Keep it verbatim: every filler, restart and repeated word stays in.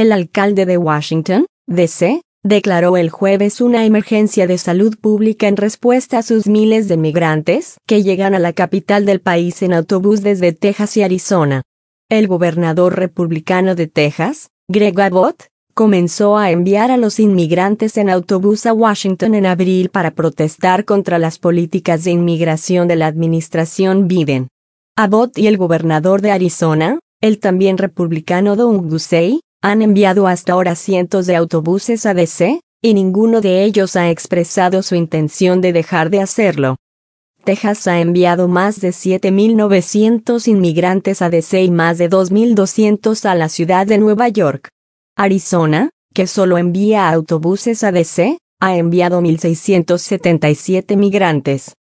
El alcalde de Washington, D C, declaró el jueves una emergencia de salud pública en respuesta a sus miles de migrantes que llegan a la capital del país en autobús desde Texas y Arizona. El gobernador republicano de Texas, Greg Abbott, comenzó a enviar a los inmigrantes en autobús a Washington en abril para protestar contra las políticas de inmigración de la administración Biden. Abbott y el gobernador de Arizona, el también republicano Doug Ducey, han enviado hasta ahora cientos de autobuses a D C, y ninguno de ellos ha expresado su intención de dejar de hacerlo. Texas ha enviado más de siete mil novecientos inmigrantes a D C y más de dos mil doscientos a la ciudad de Nueva York. Arizona, que solo envía autobuses a D C, ha enviado mil seiscientos setenta y siete migrantes.